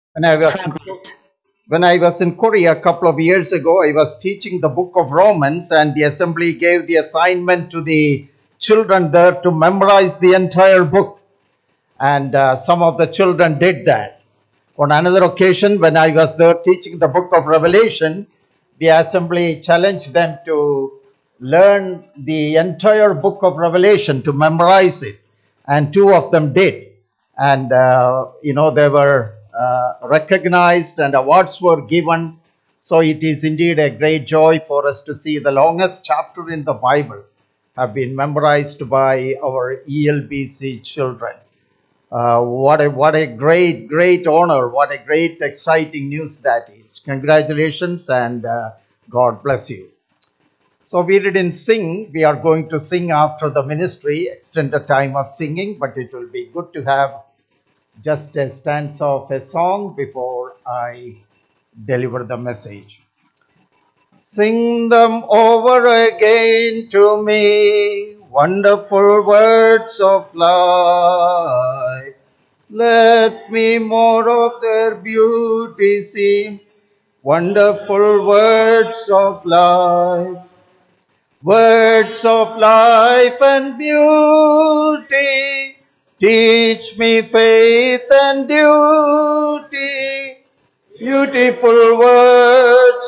When I was in, when I was in Korea a couple of years ago, I was teaching the book of Romans, and the assembly gave the assignment to the children there to memorize the entire book. And some of the children did that. On another occasion, when I was there teaching the book of Revelation, the assembly challenged them to learn the entire book of Revelation, to memorize it. And two of them did. And, they were recognized and awards were given. So it is indeed a great joy for us to see the longest chapter in the Bible have been memorized by our ELBC children. What a great honor! What a great exciting news that is! Congratulations and God bless you. So we didn't sing. We are going to sing after the ministry, extend the time of singing, but it will be good to have just a stanza of a song before I deliver the message. Sing them over again to me, wonderful words of life. Let me more of their beauty see, wonderful words of life. Words of life and beauty, teach me faith and duty. Beautiful words,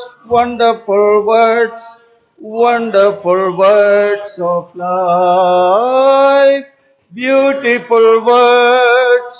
wonderful words of life. Beautiful words,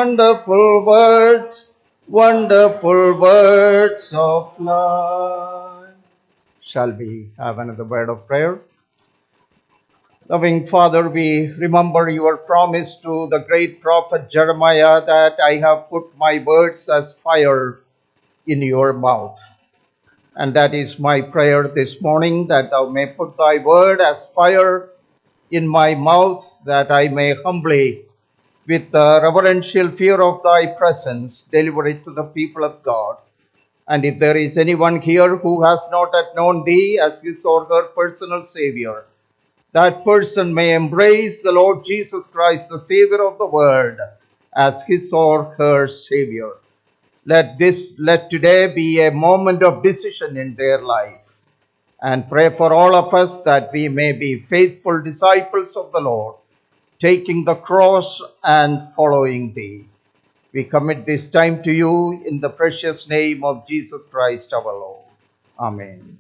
wonderful words of life. Shall we have another word of prayer? Loving Father, we remember your promise to the great prophet Jeremiah that I have put my words as fire in your mouth. And that is my prayer this morning, that thou may put thy word as fire in my mouth, that I may humbly, with reverential fear of thy presence, deliver it to the people of God. And if there is anyone here who has not yet known thee as his or her personal Savior, that person may embrace the Lord Jesus Christ, the Savior of the world, as his or her Savior. Let today be a moment of decision in their life. And pray for all of us that we may be faithful disciples of the Lord, taking the cross and following thee. We commit this time to you in the precious name of Jesus Christ our Lord. Amen.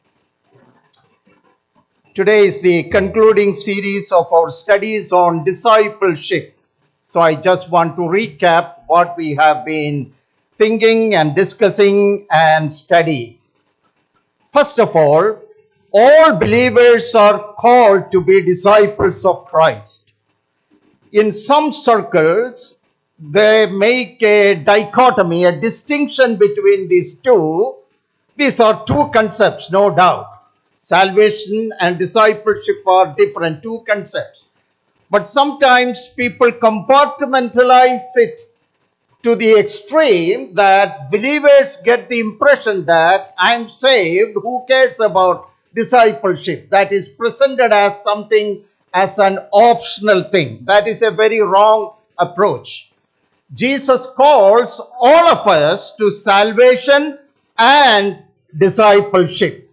Today is the concluding series of our studies on discipleship. So I just want to recap what we have been thinking and discussing and studying. First of all believers are called to be disciples of Christ. In some circles, they make a dichotomy, a distinction between these two. These are two concepts, no doubt. Salvation and discipleship are different, two concepts. But sometimes people compartmentalize it to the extreme that believers get the impression that I'm saved, who cares about discipleship? That is presented as something, as an optional thing. That is a very wrong approach. Jesus calls all of us to salvation and discipleship.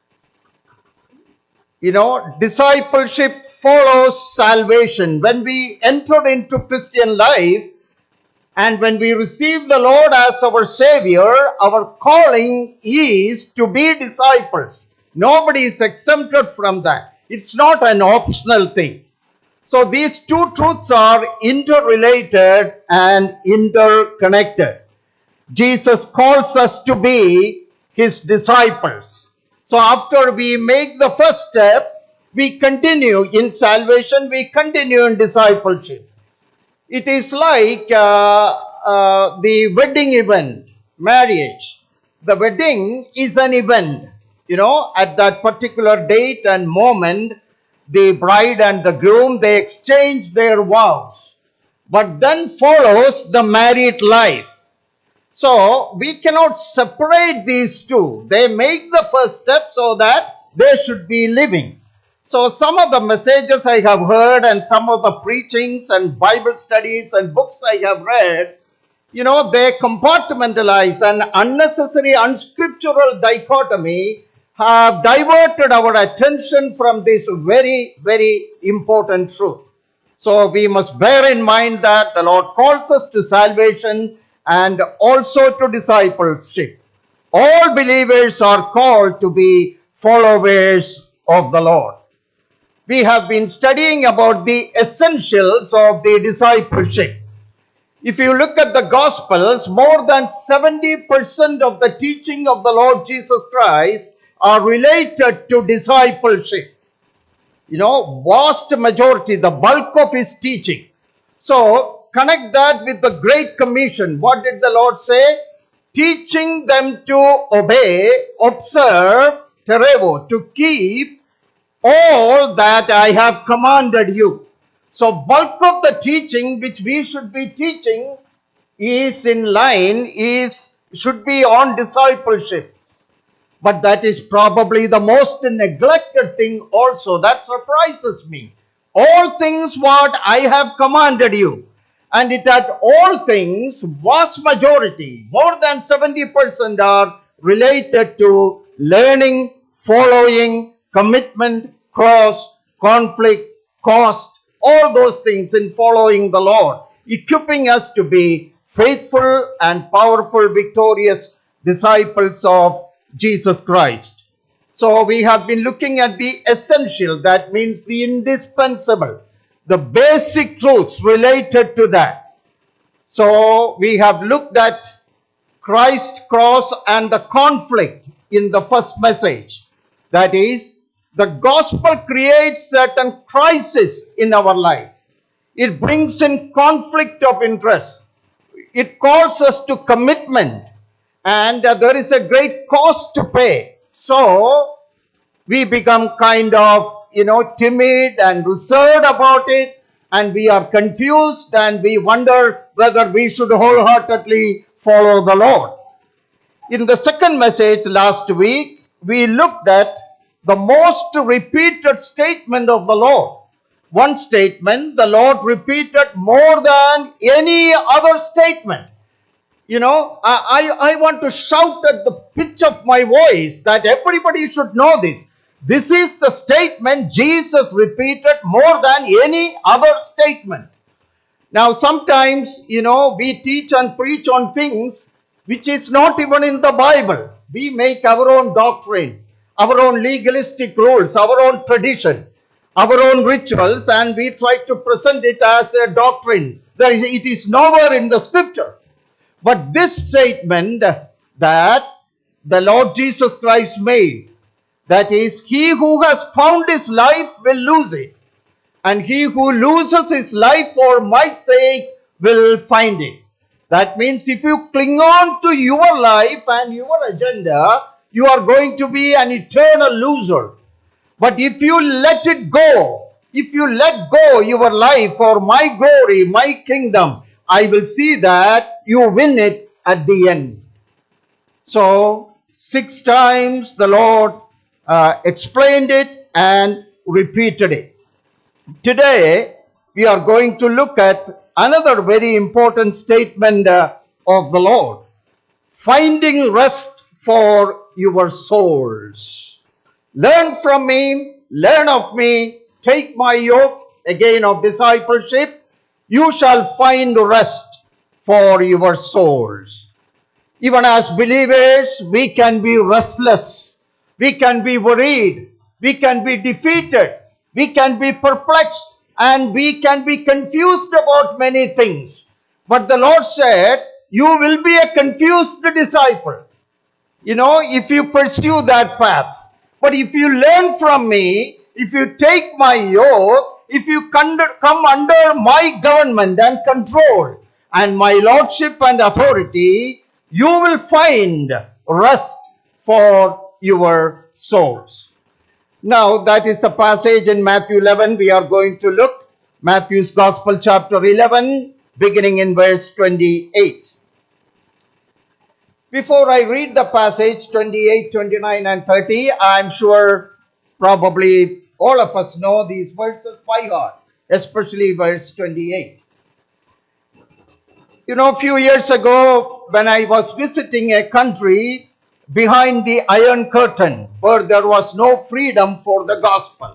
Discipleship follows salvation. When we enter into Christian life and when we receive the Lord as our Savior, our calling is to be disciples. Nobody is exempted from that. It's not an optional thing. So these two truths are interrelated and interconnected. Jesus calls us to be his disciples. So after we make the first step, we continue in salvation, we continue in discipleship. It is like the wedding event, marriage. The wedding is an event. At that particular date and moment, the bride and the groom, they exchange their vows. But then follows the married life. So we cannot separate these two. They make the first step so that they should be living. So some of the messages I have heard and some of the preachings and Bible studies and books I have read, They compartmentalize, an unnecessary unscriptural dichotomy have diverted our attention from this very, very important truth. So we must bear in mind that the Lord calls us to salvation and also to discipleship. All believers are called to be followers of the Lord. We have been studying about the essentials of the discipleship. If you look at the Gospels, more than 70% of the teaching of the Lord Jesus Christ are related to discipleship. Vast majority, the bulk of his teaching. So, connect that with the Great Commission. What did the Lord say? Teaching them to obey, observe, terevo, to keep all that I have commanded you. So bulk of the teaching which we should be teaching is in line, should be on discipleship. But that is probably the most neglected thing also. That surprises me. All things what I have commanded you. And it at all things, vast majority, more than 70% are related to learning, following, commitment, cross, conflict, cost, all those things in following the Lord, equipping us to be faithful and powerful, victorious disciples of Jesus Christ. So we have been looking at the essential, that means the indispensable, the basic truths related to that. So we have looked at Christ, cross, and the conflict in the first message. That is, the gospel creates certain crisis in our life. It brings in conflict of interest. It calls us to commitment, and there is a great cost to pay. So we become kind of, timid and reserved about it, and we are confused, and we wonder whether we should wholeheartedly follow the Lord. In the second message last week, we looked at the most repeated statement of the Lord. One statement the Lord repeated more than any other statement. I want to shout at the pitch of my voice that everybody should know this. This is the statement Jesus repeated more than any other statement. Now, sometimes, we teach and preach on things which is not even in the Bible. We make our own doctrine, our own legalistic rules, our own tradition, our own rituals, and we try to present it as a doctrine. It is nowhere in the scripture. But this statement that the Lord Jesus Christ made, that is, he who has found his life will lose it, and he who loses his life for my sake will find it. That means if you cling on to your life and your agenda, you are going to be an eternal loser. But if you let it go, if you let go your life for my glory, my kingdom, I will see that you win it at the end. So 6 times the Lord explained it and repeated it. Today we are going to look at another very important statement of the Lord. Finding rest for your souls. Learn from me, learn of me, take my yoke, again of discipleship. You shall find rest for your souls. Even as believers, we can be restless, we can be worried, we can be defeated, we can be perplexed, and we can be confused about many things. But the Lord said, you will be a confused disciple, if you pursue that path. But if you learn from me, if you take my yoke, if you come under my government and control and my lordship and authority, you will find rest for your souls. Now, that is the passage in Matthew 11 we are going to look. Matthew's Gospel, chapter 11, beginning in verse 28. Before I read the passage 28, 29, and 30, I'm sure probably all of us know these verses by heart, especially verse 28. A few years ago, when I was visiting a country behind the Iron Curtain, where there was no freedom for the gospel,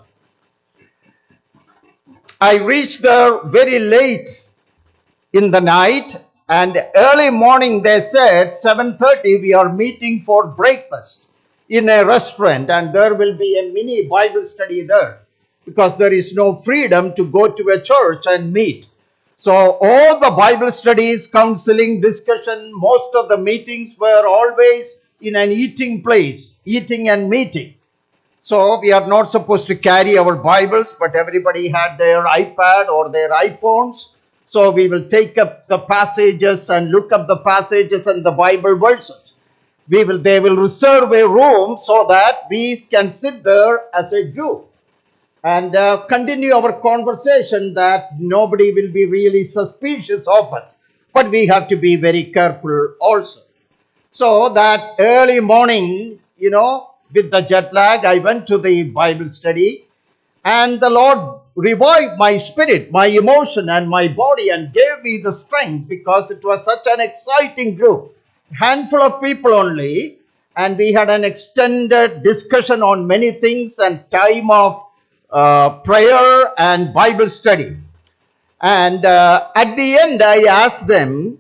I reached there very late in the night, and early morning they said 7:30 we are meeting for breakfast in a restaurant, and there will be a mini Bible study there because there is no freedom to go to a church and meet. So all the Bible studies, counseling, discussion, most of the meetings were always in an eating place, eating and meeting. So we are not supposed to carry our Bibles, but everybody had their iPad or their iPhones. So we will take up the passages and look up the passages and the Bible verses. They will reserve a room so that we can sit there as a group and continue our conversation, that nobody will be really suspicious of us. But we have to be very careful also. So that early morning, with the jet lag, I went to the Bible study, and the Lord revived my spirit, my emotion, and my body, and gave me the strength, because it was such an exciting group. Handful of people only, and we had an extended discussion on many things and time of prayer and Bible study. And at the end, I asked them,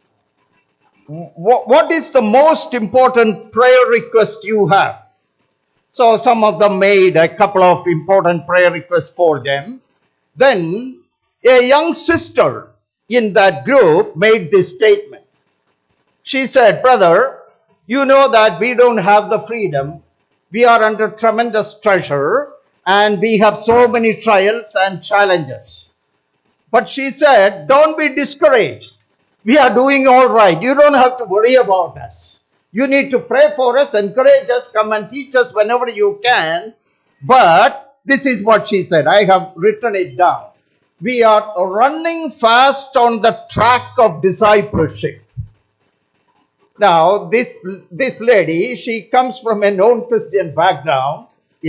what is the most important prayer request you have? So some of them made a couple of important prayer requests for them. Then a young sister in that group made this statement. She said, "Brother, you know that we don't have the freedom. We are under tremendous pressure, and we have so many trials and challenges." But she said, "Don't be discouraged. We are doing all right. You don't have to worry about us. You need to pray for us, encourage us, come and teach us whenever you can." But this is what she said. I have written it down. "We are running fast on the track of discipleship." Now, this lady, she comes from a non-Christian background,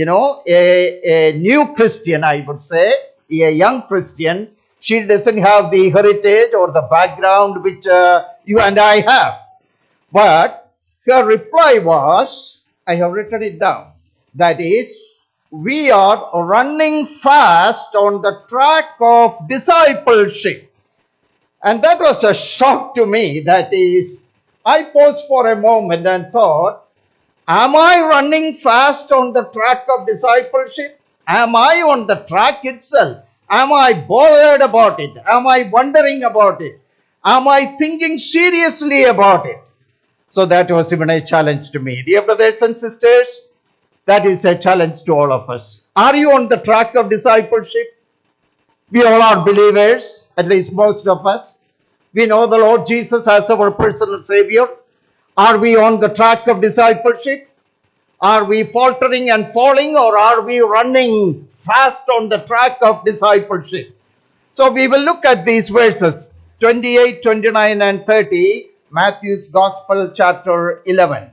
a new Christian, I would say, a young Christian. She doesn't have the heritage or the background which you and I have. But her reply was, I have written it down, that is, "We are running fast on the track of discipleship." And that was a shock to me. That is, I paused for a moment and thought, am I running fast on the track of discipleship? Am I on the track itself? Am I bothered about it? Am I wondering about it? Am I thinking seriously about it? So that was even a challenge to me. Dear brothers and sisters, that is a challenge to all of us. Are you on the track of discipleship? We all are believers, at least most of us. We know the Lord Jesus as our personal Savior. Are we on the track of discipleship? Are we faltering and falling, or are we running fast on the track of discipleship? So we will look at these verses 28, 29 and 30, Matthew's Gospel chapter 11.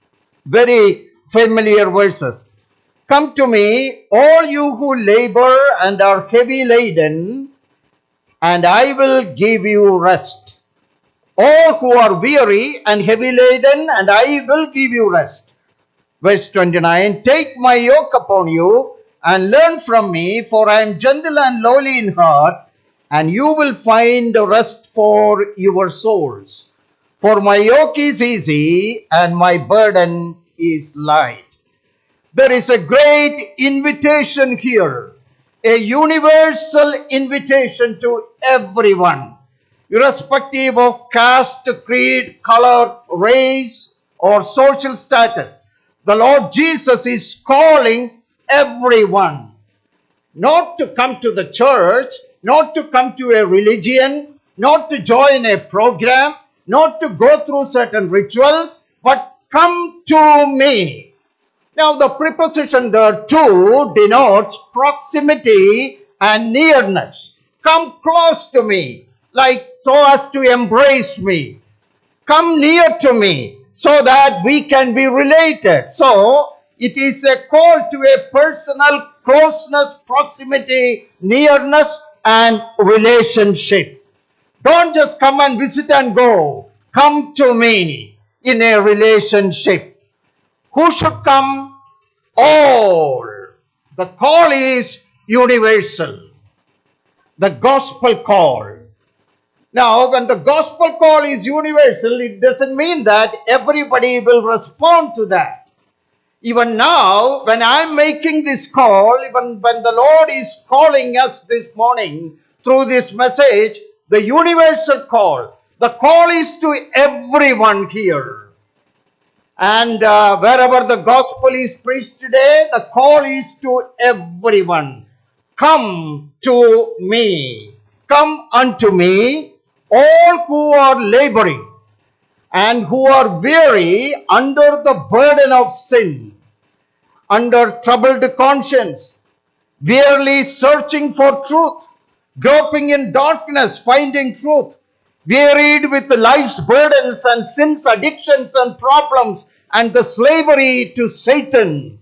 Very familiar verses. "Come to me, all you who labor and are heavy laden, and I will give you rest. All who are weary and heavy laden, and I will give you rest." Verse 29, "Take my yoke upon you and learn from me, for I am gentle and lowly in heart, and you will find rest for your souls. For my yoke is easy and my burden is light." There is a great invitation here, a universal invitation to everyone, irrespective of caste, creed, color, race, or social status. The Lord Jesus is calling everyone not to come to the church, not to come to a religion, not to join a program, not to go through certain rituals, but come to me. Now, the preposition there to denotes proximity and nearness. Come close to me, like so as to embrace me. Come near to me so that we can be related. So, it is a call to a personal closeness, proximity, nearness, and relationship. Don't just come and visit and go. Come to me in a relationship. Who should come? All. The call is universal. The gospel call. Now, when the gospel call is universal, it doesn't mean that everybody will respond to that. Even now, when I'm making this call, even when the Lord is calling us this morning through this message, the universal call, the call is to everyone here. And wherever the gospel is preached today, the call is to everyone. Come to me. Come unto me, all who are laboring and who are weary under the burden of sin, under troubled conscience, wearily searching for truth, groping in darkness, finding truth, wearied with life's burdens and sin's addictions and problems and the slavery to Satan.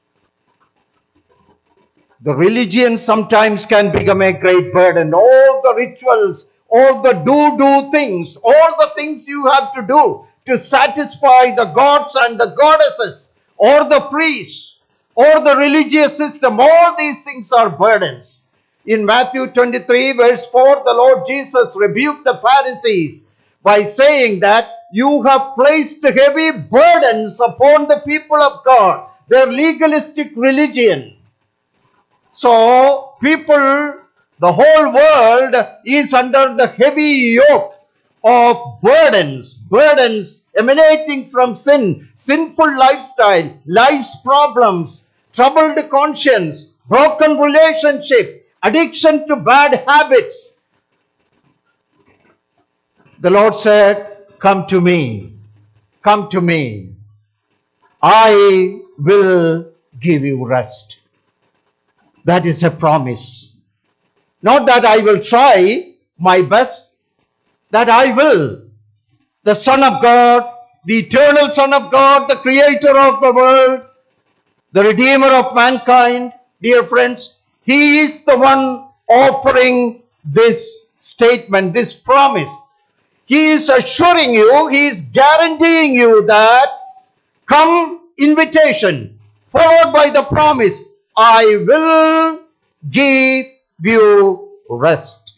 The religion sometimes can become a great burden. All the rituals, all the do things, all the things you have to do to satisfy the gods and the goddesses, or the priests, or the religious system, all these things are burdens. In Matthew 23 verse 4, the Lord Jesus rebuked the Pharisees by saying that you have placed heavy burdens upon the people of God, their legalistic religion. So, people, the whole world is under the heavy yoke of burdens emanating from sin, sinful lifestyle, life's problems, troubled conscience, broken relationship, addiction to bad habits. The Lord said, come to me, come to me. I will give you rest. That is a promise. Not that I will try my best, that I will. The Son of God, the eternal Son of God, the Creator of the world, the Redeemer of mankind, dear friends, He is the one offering this statement, this promise. He is assuring you, He is guaranteeing you that come invitation, followed by the promise, I will give you rest.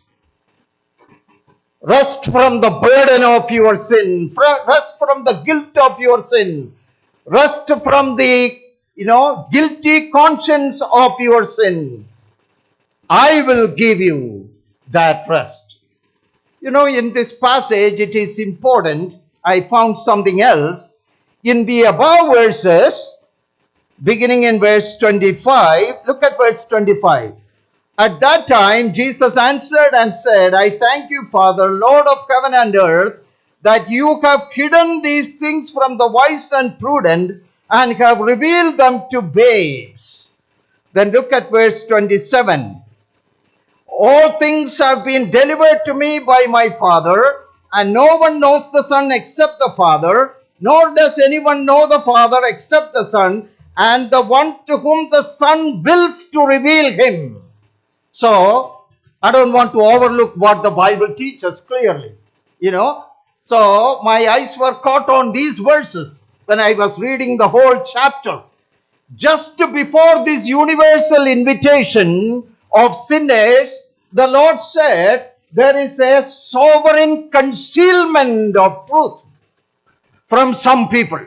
Rest from the burden of your sin. Rest from the guilt of your sin. Rest from the, guilty conscience of your sin. I will give you that rest. In this passage, it is important. I found something else. In the above verses, beginning in verse 25, look at verse 25. At that time, Jesus answered and said, I thank you, Father, Lord of heaven and earth, that you have hidden these things from the wise and prudent and have revealed them to babes. Then look at verse 27. All things have been delivered to me by my Father, and no one knows the Son except the Father, nor does anyone know the Father except the Son, and the one to whom the Son wills to reveal him. So, I don't want to overlook what the Bible teaches clearly. So my eyes were caught on these verses when I was reading the whole chapter. Just before this universal invitation of sinners, the Lord said there is a sovereign concealment of truth from some people.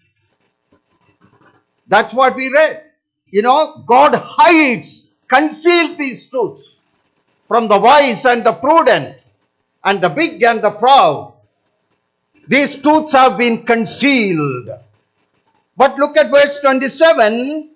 That's what we read. God hides, conceals these truths from the wise and the prudent and the big and the proud. These truths have been concealed. But look at verse 27.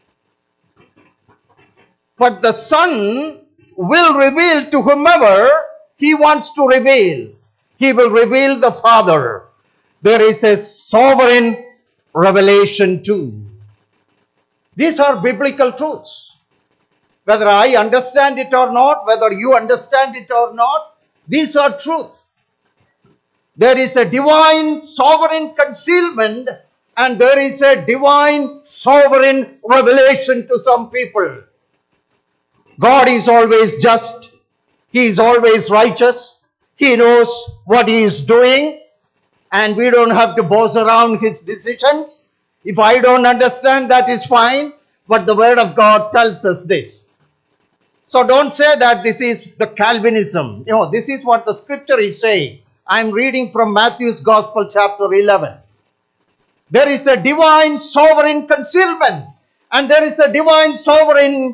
But the Son will reveal to whomever He wants to reveal. He will reveal the Father. There is a sovereign revelation too. These are biblical truths. Whether I understand it or not, whether you understand it or not, these are truths. There is a divine sovereign concealment and there is a divine sovereign revelation to some people. God is always just. He is always righteous. He knows what he is doing, and we don't have to boss around his decisions. If I don't understand, that is fine, but the word of God tells us this. So don't say that this is the Calvinism. This is what the scripture is saying. I'm reading from Matthew's Gospel, chapter 11. There is a divine sovereign concealment, and there is a divine sovereign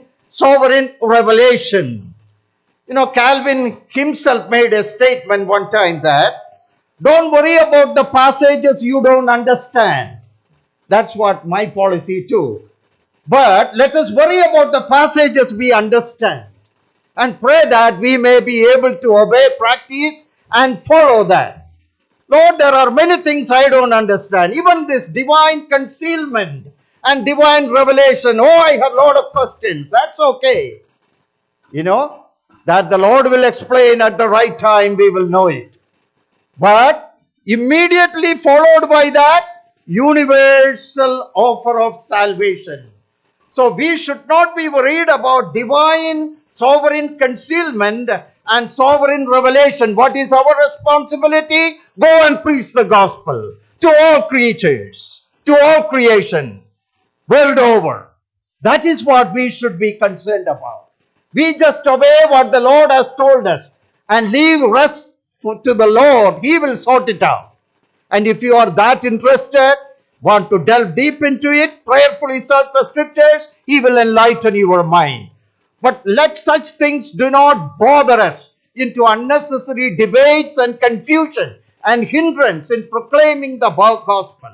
revelation. Calvin himself made a statement one time that don't worry about the passages you don't understand. That's what my policy too. But let us worry about the passages we understand and pray that we may be able to obey, practice, and follow that. Lord, there are many things I don't understand. Even this divine concealment and divine revelation. I have a lot of questions. That's okay. That the Lord will explain at the right time, we will know it. But immediately followed by that, universal offer of salvation. So we should not be worried about divine sovereign concealment and sovereign revelation. What is our responsibility? Go and preach the gospel to all creatures, to all creation, world over. That is what we should be concerned about. We just obey what the Lord has told us and leave rest to the Lord. He will sort it out. And if you are that interested, want to delve deep into it, prayerfully search the scriptures, He will enlighten your mind. But let such things do not bother us into unnecessary debates and confusion and hindrance in proclaiming the gospel.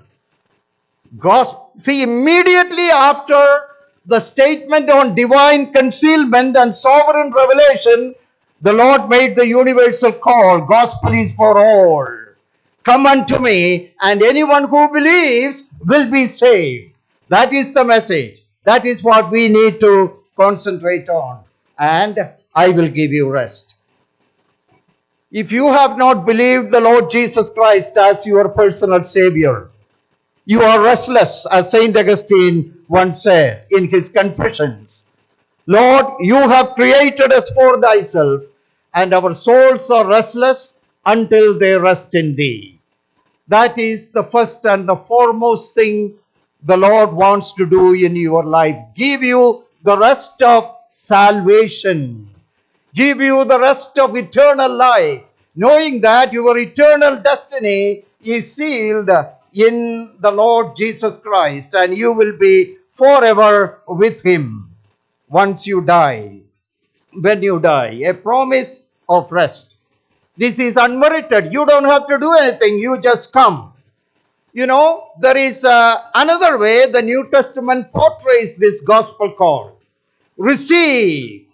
See, immediately after the statement on divine concealment and sovereign revelation, the Lord made the universal call. Gospel is for all. Come unto me, and anyone who believes will be saved. That is the message. That is what we need to concentrate on. And I will give you rest. If you have not believed the Lord Jesus Christ as your personal Savior, you are restless, as Saint Augustine once said in his Confessions. Lord, you have created us for thyself, and our souls are restless until they rest in thee. That is the first and the foremost thing the Lord wants to do in your life. Give you the rest of salvation. Give you the rest of eternal life, knowing that your eternal destiny is sealed in the Lord Jesus Christ, and you will be forever with Him once you die. When you die, a promise of rest. This is unmerited. You don't have to do anything. You just come. There is another way the New Testament portrays this gospel call. Receive.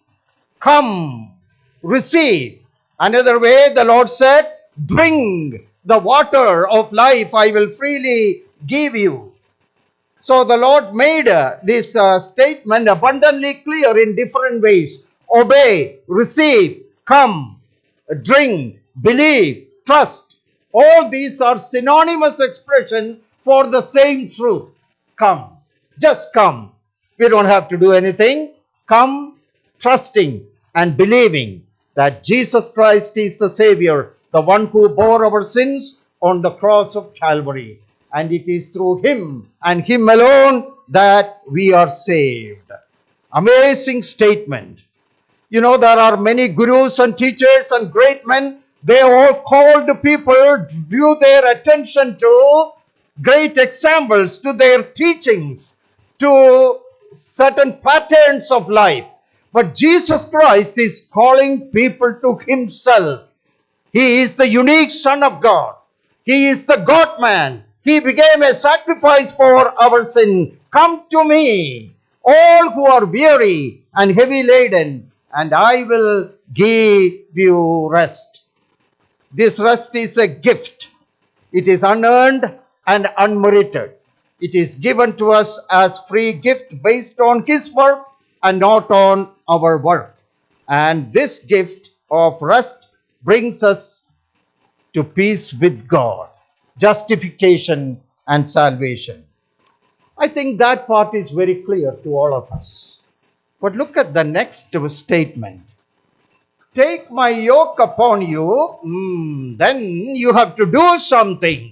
Come. Receive. Another way the Lord said, drink the water of life I will freely give you. So the Lord made this statement abundantly clear in different ways. Obey, receive, come, drink, believe, trust. All these are synonymous expressions for the same truth. Come. Just come. We don't have to do anything. Come, trusting and believing that Jesus Christ is the Savior, the one who bore our sins on the cross of Calvary. And it is through Him and Him alone that we are saved. Amazing statement. There are many gurus and teachers and great men. They all called people, drew their attention to great examples, to their teachings, to certain patterns of life. But Jesus Christ is calling people to Himself. He is the unique Son of God. He is the God-man. He became a sacrifice for our sin. Come to me, all who are weary and heavy laden, and I will give you rest. This rest is a gift. It is unearned and unmerited. It is given to us as free gift based on His work and not on our work. And this gift of rest brings us to peace with God, justification and salvation. I think that part is very clear to all of us. But look at the next statement. take my yoke upon you, then you have to do something.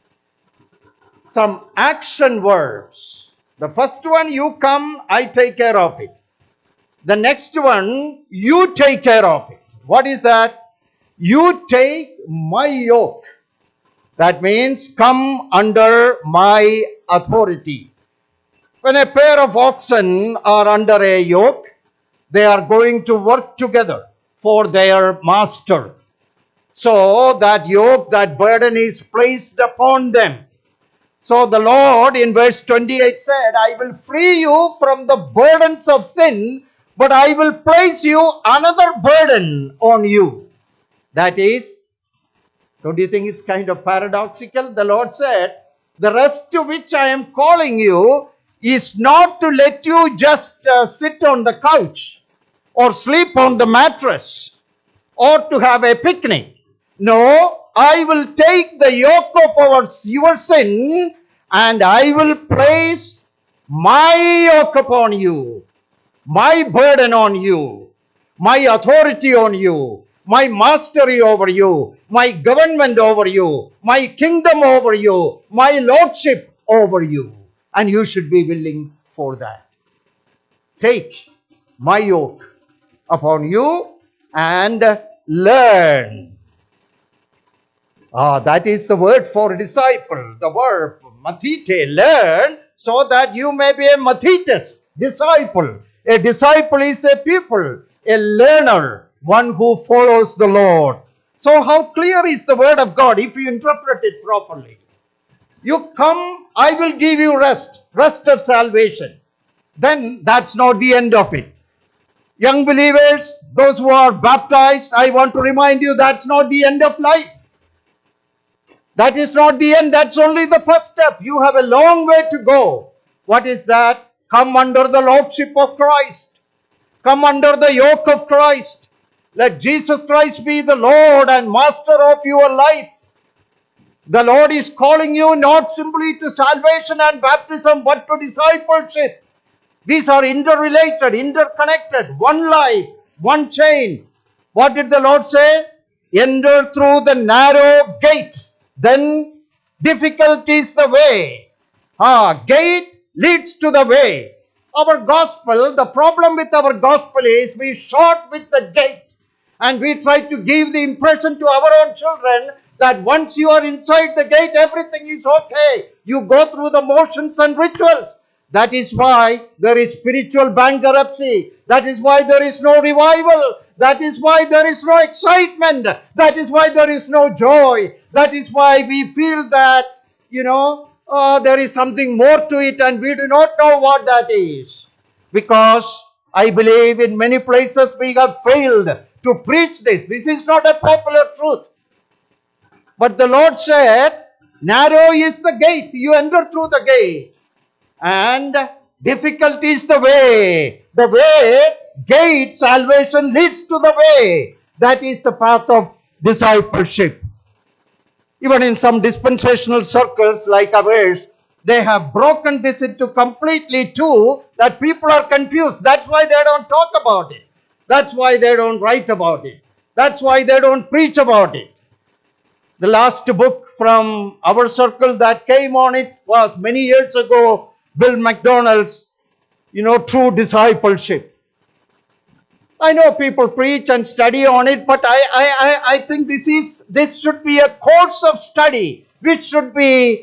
Some action verbs. The first one, you come, I take care of it. The next one, you take care of it. What is that? You take my yoke. That means come under my authority. When a pair of oxen are under a yoke, they are going to work together for their master. So that yoke, that burden is placed upon them. So the Lord in verse 28 said, I will free you from the burdens of sin, but I will place you another burden on you. That is, don't you think it's kind of paradoxical? The Lord said, the rest to which I am calling you is not to let you just sit on the couch or sleep on the mattress or to have a picnic. No, I will take the yoke of your sin and I will place my yoke upon you, my burden on you, my authority on you, my mastery over you, my government over you, my kingdom over you, my lordship over you. And you should be willing for that. Take my yoke upon you and learn. That is the word for disciple, the verb mathete, learn, so that you may be a mathetes, disciple. A disciple is a pupil, a learner, one who follows the Lord. So how clear is the word of God if you interpret it properly? You come, I will give you rest of salvation. Then that's not the end of it. Young believers, those who are baptized, I want to remind you that's not the end of life. That is not the end. That's only the first step. You have a long way to go. What is that? Come under the lordship of Christ. Come under the yoke of Christ. Let Jesus Christ be the Lord and master of your life. The Lord is calling you not simply to salvation and baptism, but to discipleship. These are interrelated, interconnected. One life, one chain. What did the Lord say? Enter through the narrow gate. Then difficult is the way. Gate leads to the way. Our gospel, the problem with our gospel is we short with the gate. And we try to give the impression to our own children that once you are inside the gate, everything is okay. You go through the motions and rituals. That is why there is spiritual bankruptcy. That is why there is no revival. That is why there is no excitement. That is why there is no joy. That is why we feel that, there is something more to it and we do not know what that is. Because I believe in many places we have failed to preach this. This is not a popular truth. But the Lord said, narrow is the gate. You enter through the gate. And difficult is the way. The way, gate, salvation leads to the way. That is the path of discipleship. Even in some dispensational circles like ours, they have broken this into completely two, that people are confused. That's why they don't talk about it. That's why they don't write about it. That's why they don't preach about it. The last book from our circle that came on it was many years ago, Bill McDonald's, True Discipleship. I know people preach and study on it, but I think this should be a course of study which should be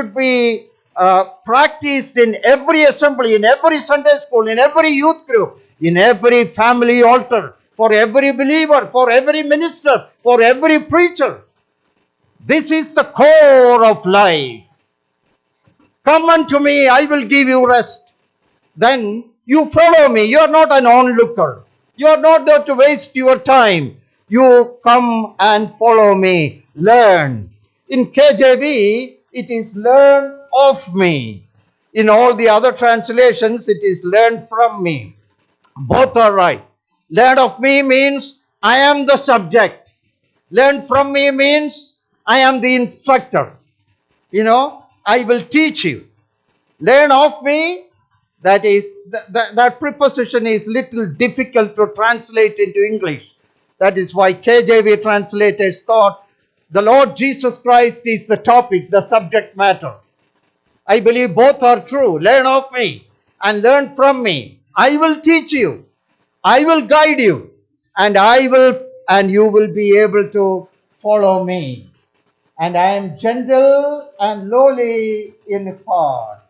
practiced in every assembly, in every Sunday school, in every youth group, in every family altar, for every believer, for every minister, for every preacher. This is the core of life. Come unto me, I will give you rest. Then you follow me. You are not an onlooker. You are not there to waste your time. You come and follow me. Learn. In KJV, it is learn of me. In all the other translations, it is learn from me. Both are right. Learn of me means I am the subject. Learn from me means I am the instructor. I will teach you. Learn of me, that preposition is little difficult to translate into English. That is why KJV translators thought the Lord Jesus Christ is the topic, the subject matter. I believe both are true. Learn of me and learn from me. I will teach you. I will guide you. And you will be able to follow me. And I am gentle and lowly in heart.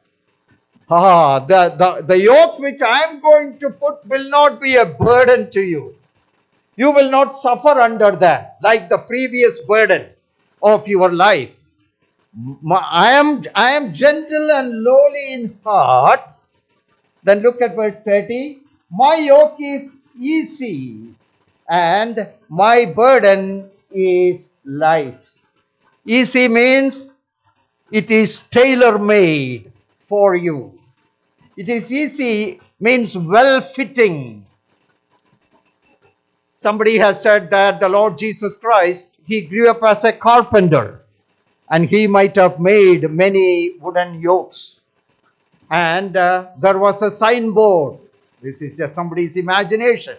The yoke which I am going to put will not be a burden to you. You will not suffer under that, like the previous burden of your life. I am gentle and lowly in heart. Then look at verse 30. My yoke is easy and my burden is light. Easy means it is tailor-made for you. It is easy means well-fitting. Somebody has said that the Lord Jesus Christ, he grew up as a carpenter and he might have made many wooden yokes. And there was a signboard. This is just somebody's imagination.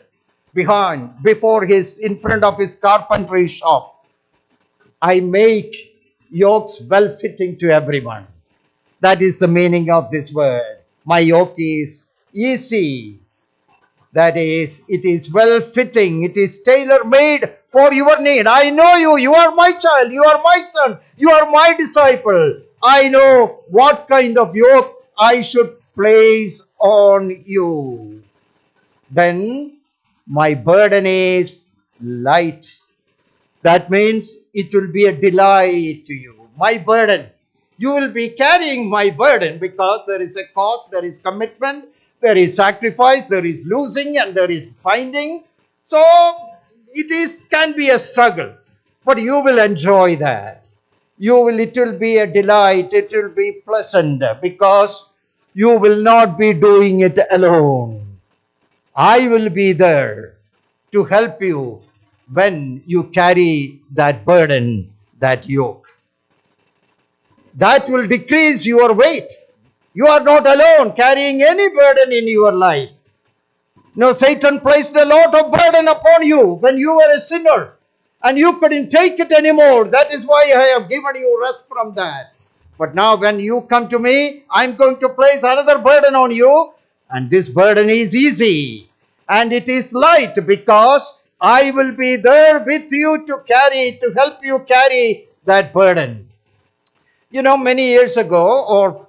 In front of his carpentry shop. I make yokes well-fitting to everyone. That is the meaning of this word. My yoke is easy. That is, it is well-fitting. It is tailor-made for your need. I know you. You are my child. You are my son. You are my disciple. I know what kind of yoke I should place on you. Then my burden is light. That means it will be a delight to you. My burden. You will be carrying my burden because there is a cost, there is commitment, there is sacrifice, there is losing, and there is finding. So can be a struggle, but you will enjoy that. It will be a delight, it will be pleasant because you will not be doing it alone. I will be there to help you when you carry that burden, that yoke. That will decrease your weight. You are not alone carrying any burden in your life. No, Satan placed a lot of burden upon you when you were a sinner and you couldn't take it anymore. That is why I have given you rest from that. But now when you come to me, I'm going to place another burden on you, and this burden is easy and it is light because I will be there with you to help you carry that burden. You know, many years ago, or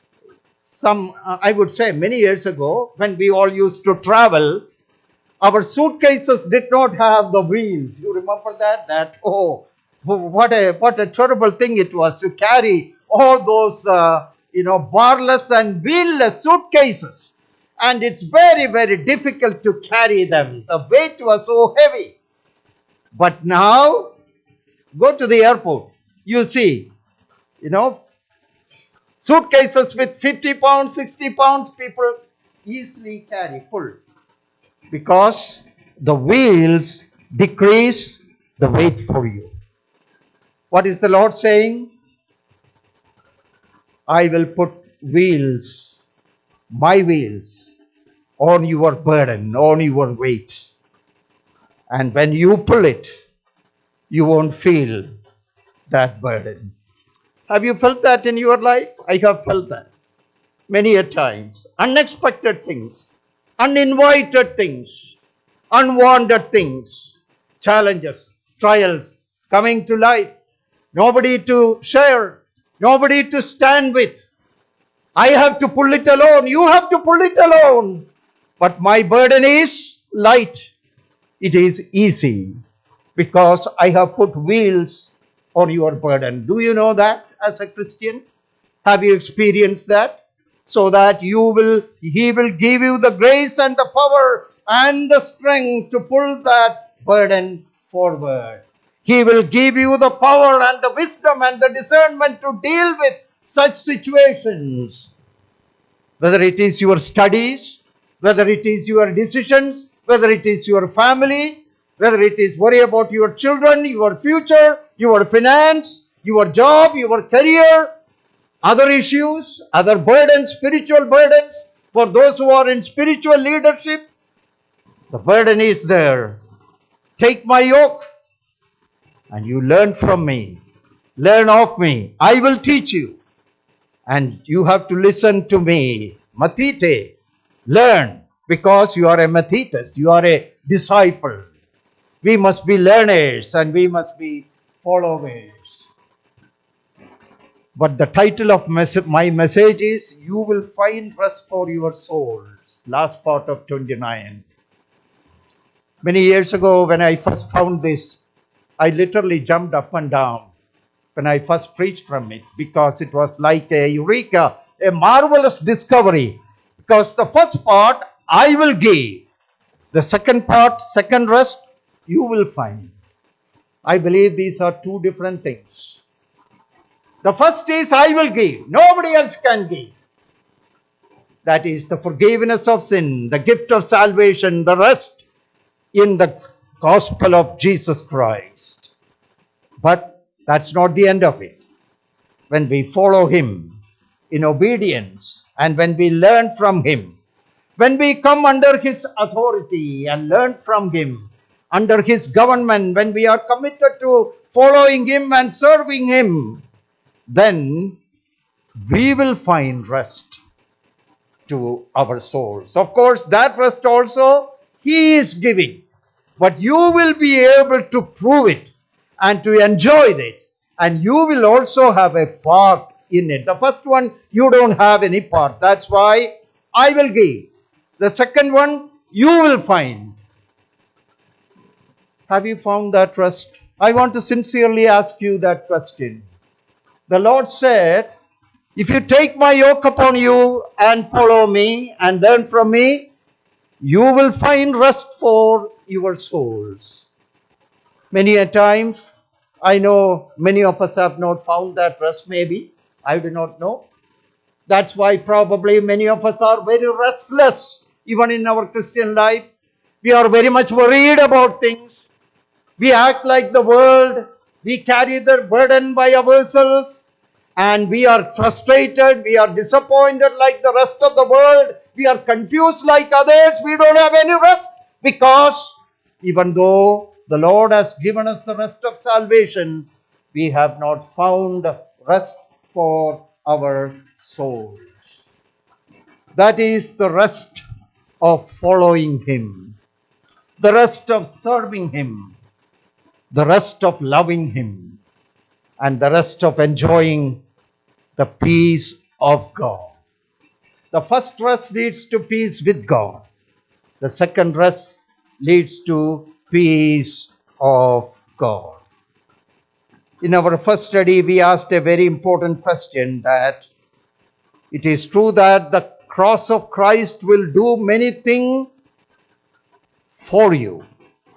I would say many years ago, when we all used to travel, our suitcases did not have the wheels. You remember that? What a terrible thing it was to carry all those, barless and wheelless suitcases. And it's very, very difficult to carry them. The weight was so heavy. But now, go to the airport. You see, suitcases with 50 pounds, 60 pounds, people easily carry full. Because the wheels decrease the weight for you. What is the Lord saying? I will put wheels, my wheels, on your burden, on your weight. And when you pull it, you won't feel that burden. Have you felt that in your life? I have felt that many a times. Unexpected things, uninvited things, unwanted things, challenges, trials coming to life. Nobody to share, nobody to stand with. I have to pull it alone. You have to pull it alone. But my burden is light. It is easy because I have put wheels on your burden. Do you know that as a Christian? Have you experienced that? So that He will give you the grace and the power and the strength to pull that burden forward. He will give you the power and the wisdom and the discernment to deal with such situations. Whether it is your studies, whether it is your decisions, whether it is your family, whether it is worry about your children, your future, your finance, your job, your career, other issues, other burdens, spiritual burdens, for those who are in spiritual leadership, the burden is there. Take my yoke and you learn from me. Learn of me. I will teach you. And you have to listen to me. Mathete. Learn, because you are a Mathetus. You are a disciple. We must be learners and we must be followers. But the title of my message is, You Will Find Rest for Your Souls. Last part of 29. Many years ago, when I first found this, I literally jumped up and down when I first preached from it, because it was like a eureka, a marvelous discovery. Because the first part, I will give. The second part, second rest, you will find. I believe these are two different things. The first is, I will give. Nobody else can give. That is the forgiveness of sin, the gift of salvation, the rest in the gospel of Jesus Christ. But that's not the end of it. When we follow him in obedience and when we learn from him, when we come under his authority and learn from him, under his government, when we are committed to following him and serving him, then we will find rest to our souls. Of course, that rest also he is giving, but you will be able to prove it and to enjoy it, and you will also have a part in it. The first one, you don't have any part. That's why I will give. The second one, you will find. Have you found that rest? I want to sincerely ask you that question. The Lord said, if you take my yoke upon you and follow me and learn from me, you will find rest for your souls. Many a times, I know many of us have not found that rest, maybe. I do not know. That's why probably many of us are very restless, even in our Christian life. We are very much worried about things. We act like the world. We carry the burden by ourselves. And we are frustrated. We are disappointed like the rest of the world. We are confused like others. We don't have any rest, because even though the Lord has given us the rest of salvation, we have not found rest for our souls. That is the rest of following him, the rest of serving him, the rest of loving him, and the rest of enjoying the peace of God. The first rest leads to peace with God. The second rest leads to peace of God. In our first study, we asked a very important question, that it is true that the cross of Christ will do many things for you,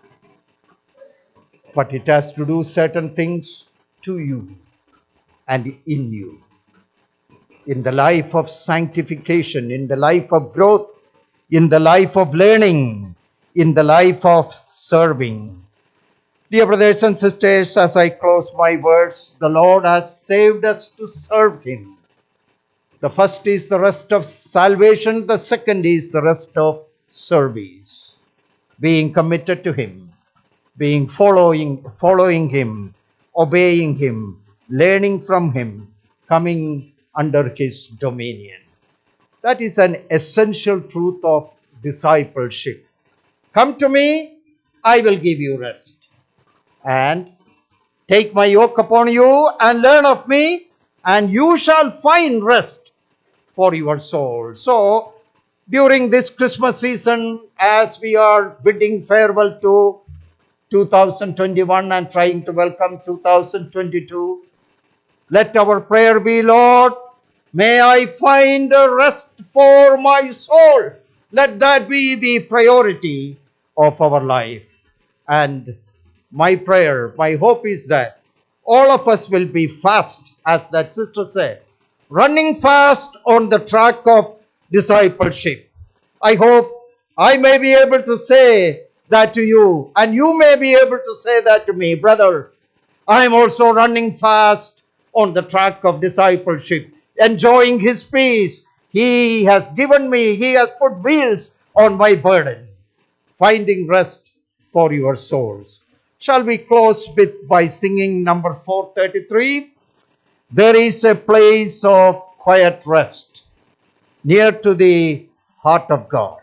but it has to do certain things to you and in you. In the life of sanctification, in the life of growth, in the life of learning, in the life of serving. Dear brothers and sisters, as I close my words, the Lord has saved us to serve him. The first is the rest of salvation. The second is the rest of service. Being committed to him, being following him, obeying him, learning from him, coming under his dominion. That is an essential truth of discipleship. Come to me, I will give you rest. And take my yoke upon you and learn of me, and you shall find rest for your soul. So, during this Christmas season, as we are bidding farewell to 2021 and trying to welcome 2022, let our prayer be, Lord, may I find a rest for my soul. Let that be the priority of our life. And my prayer, my hope is that all of us will be fast, as that sister said, running fast on the track of discipleship. I hope I may be able to say that to you, and you may be able to say that to me, brother. I am also running fast on the track of discipleship, enjoying his peace. He has given me, he has put wheels on my burden, finding rest for your souls. Shall we close by singing number 433? There is a place of quiet rest near to the heart of God.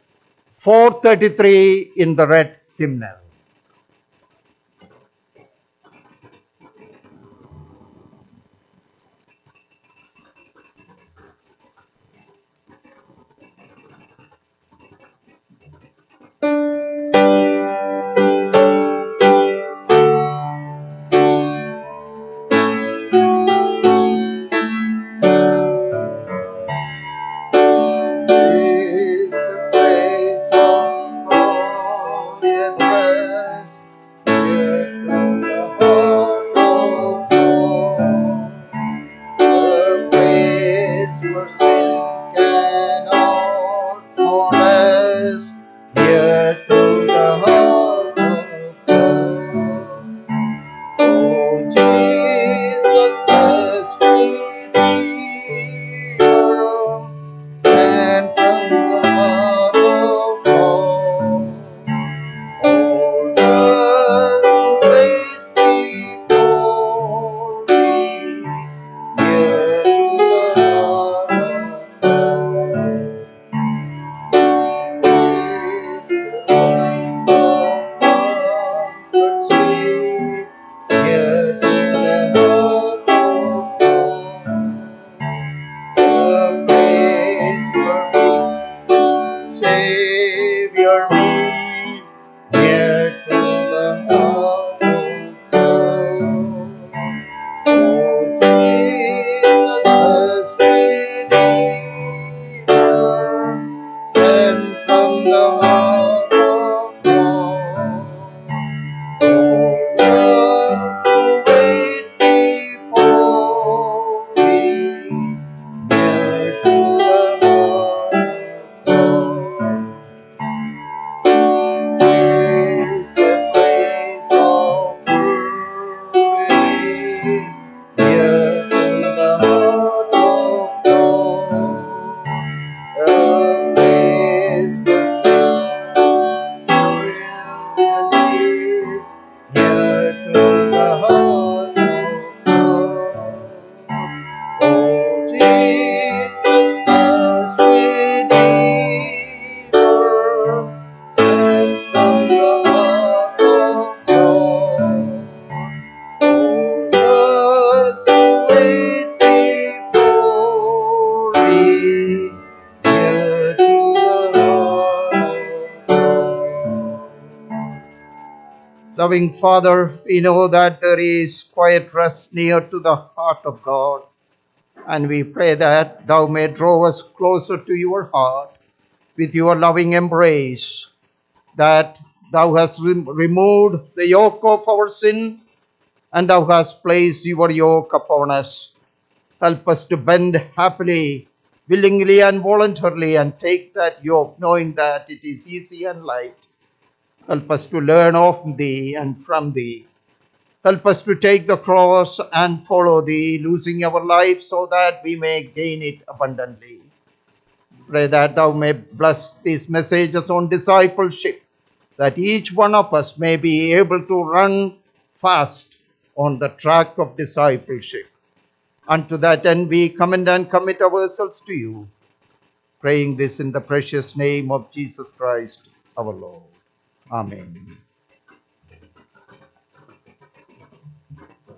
433 in the red hymnal. Loving Father, we know that there is quiet rest near to the heart of God, and we pray that Thou may draw us closer to your heart with your loving embrace, that Thou hast removed the yoke of our sin, and Thou hast placed your yoke upon us. Help us to bend happily, willingly and voluntarily, and take that yoke, knowing that it is easy and light. Help us to learn of Thee and from Thee. Help us to take the cross and follow Thee, losing our life so that we may gain it abundantly. Pray that Thou may bless these messages on discipleship, that each one of us may be able to run fast on the track of discipleship. Unto that end we commend and commit ourselves to you, praying this in the precious name of Jesus Christ, our Lord. Amen.